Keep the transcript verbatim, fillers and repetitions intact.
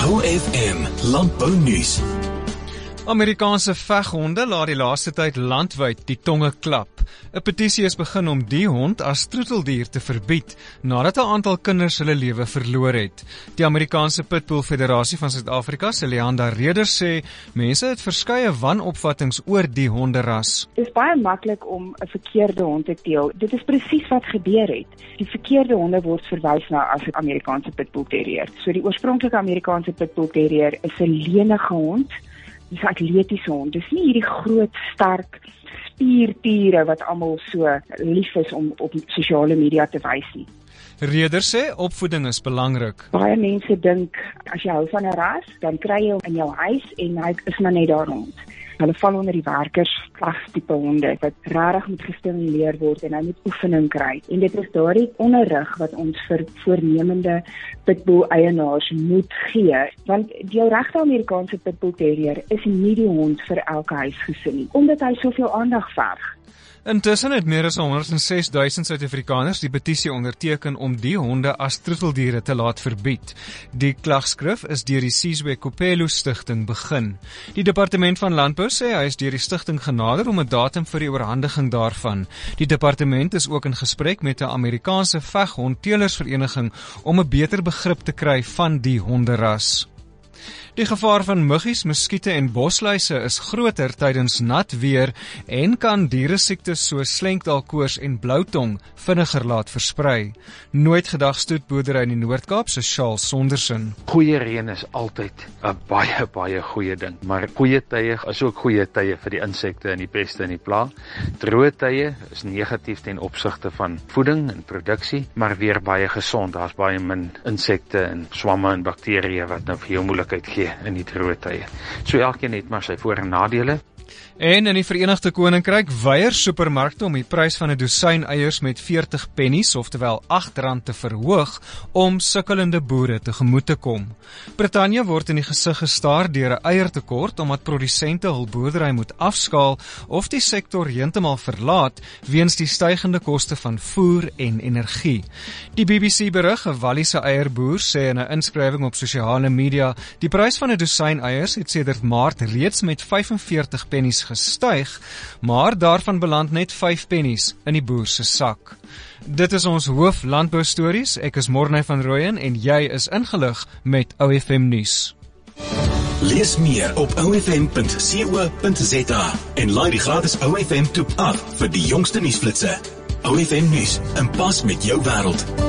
O F M Landbounuus. Amerikaanse veghonde laat die laaste tyd landwyd die tonge klap. 'n Petisie is begin om die hond as troeteldier te verbied, nadat 'n aantal kinders hulle lewe verloor het. Die Amerikaanse Pitbull Federasie van Suid-Afrika se Leanda Reder sê, mense het verskeie wanopvattings oor die honderas. Dit is baie maklik om 'n verkeerde hond te teel. Dit is presies wat gebeur het. Die verkeerde honde word verwys na as 'n Amerikaanse Pitbull Terrier. So die oorspronklike Amerikaanse Pitbull Terrier is 'n lenige hond. Dis 'n atletiese hond. Dis nie hierdie groot, sterk spiertiere wat almal so lief is om op sosiale media te wys nie. Reder sê opvoeding is belangrik. Baie mense dink as jy hou van 'n ras, dan kry jy hom in jou huis en hy is maar net daar rond. Hulle val onder die werkersklas tipe honde wat regtig moet gestimuleer word en hy moet oefening kry. En dit is daardie onderrig wat ons vir voornemende pitbull eienaars moet gee, want jou regte Amerikaanse Pitbull Terrier is nie die hond vir elke huisgesin nie, omdat hy soveel aandag verg. Intussen het meer as honderd en ses duisend Suid-Afrikaners die petisie onderteken om die honde as troeteldiere te laat verbied. Die klagskrif is deur die Sizwe Kopelo Stichting begin. Die Departement van Landbou sê hy is deur die stigting genader om 'n datum vir die oorhandiging daarvan. Die departement is ook in gesprek met 'n Amerikaanse veghondteelersvereniging om 'n beter begrip te kry van die honderas. Die gevaar van muggies, muskiete en bosluise is groter tydens nat weer en kan dieresiektes soos slenkdalkoors en bloutong vinniger laat versprei. Nooit gedag stoetboerdery in die Noord-Kaap se Charles Sonderson. Goeie reën is altyd 'n baie baie goeie ding, maar goeie tye is ook goeie tye vir die insekte en die peste en die pla. Droë tye is negatief ten opsigte van voeding en produksie, maar weer baie gesond. Daar's baie min insekte en swamme en bakterieë wat nou vir jou moeilikheid gee in die droë tye. So elkeen het maar sy voor- en nadele. En in die Verenigde Koninkryk weier supermarkte om die prys van 'n dosyn eiers met veertig pennies, oftewel agt rand te verhoog, om sukkelende boere tegemoet te kom. Brittanje word in die gesig gestaar deur 'n eiertekort omdat produsente hul boerdery moet afskaal of die sektor heeltemal verlaat weens die stygende koste van voer en energie. Die B B C berig 'n Walliese eierboer sê in 'n inskrywing op sosiale media, die prys van 'n dosyn eiers het sedert Maart reeds met vyfenveertig pennies gestyg, maar daarvan beland net vyf pennies in die boer se sak. Dit is ons hoof landboustories. Ek is Morney van Rooyen en jy is ingelig met O F M nuus. Lees meer op o f m punt co punt z a en laai die gratis O F M toep af vir die jongste nuusflitsse. O F M nuus, in pas met jou wêreld.